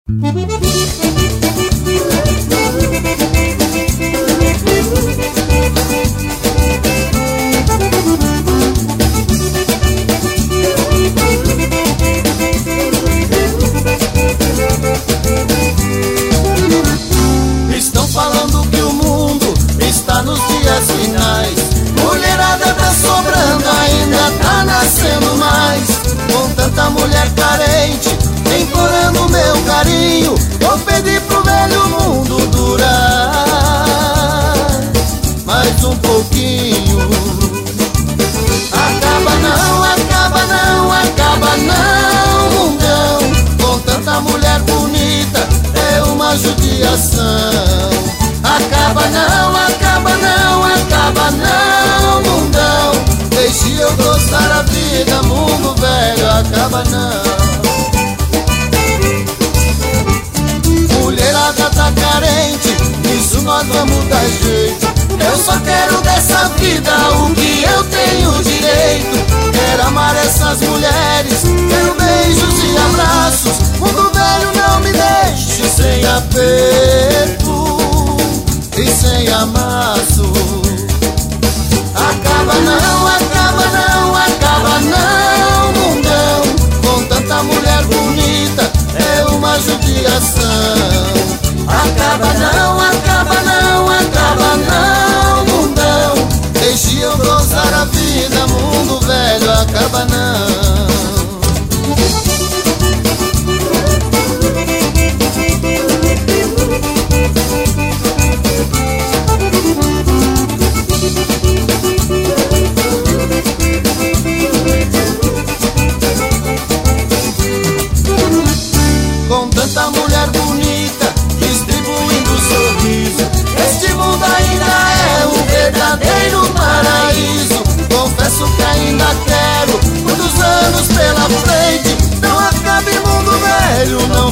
Estão falando que o mundo está nos dias finais. Mulherada tá sobrando, ainda tá nascendo mais. Com tanta mulher carente, implorando meu carinho, vou pedir pro velho mundo durar mais um pouquinho. Acaba não, acaba não, acaba não, mundão. Com tanta mulher bonita, é uma judiação. Acaba não, acaba não, acaba não, mundão. Deixe eu gostar a vida, mundo velho, acaba não. Mulherada tá carente, isso nós vamos dar jeito. Eu só quero dessa vida o que eu tenho direito. Quero amar essas mulheres, quero beijos e abraços. Mundo velho, não me deixe sem aperto e sem amasso. Acaba não, acaba não, acaba não, mundão. Com tanta mulher bonita, é uma judiação. Acaba não, acaba não, acaba não, mundão. Deixe eu gozar a vida, mundo velho, acaba não. Com tanta mulher bonita, distribuindo sorriso, este mundo ainda é um verdadeiro paraíso. Confesso que ainda quero muitos anos pela frente. Não acabe, mundo velho, não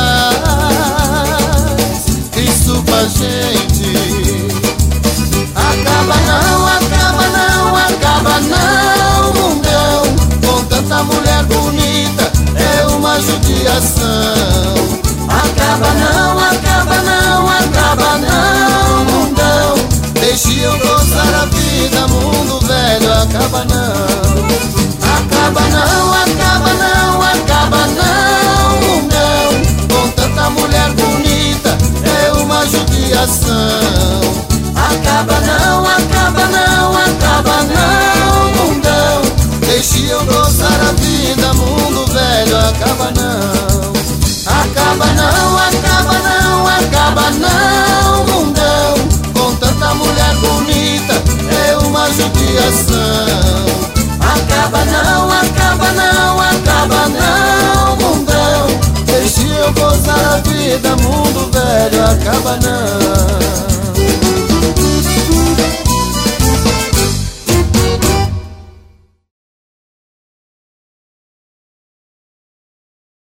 faz isso pra gente. Acaba não, acaba não, acaba não, mundão. Com tanta mulher bonita, é uma judiação. Acaba não, acaba não, acaba não, mundão. Deixe eu gozar a vida, mundo velho, acaba não. Acaba não, acaba não, acaba não, mundão. Com tanta mulher bonita, é uma judiação. Acaba não, acaba não, acaba não, mundão. Deixe eu gozar a vida, mundo velho, acaba não. Acaba não, acaba não, acaba não, mundão. Com tanta mulher bonita, é uma judiação. Acaba não, acaba não, acaba não, mundão. Deixe eu gozar a vida, mundo velho, acaba não.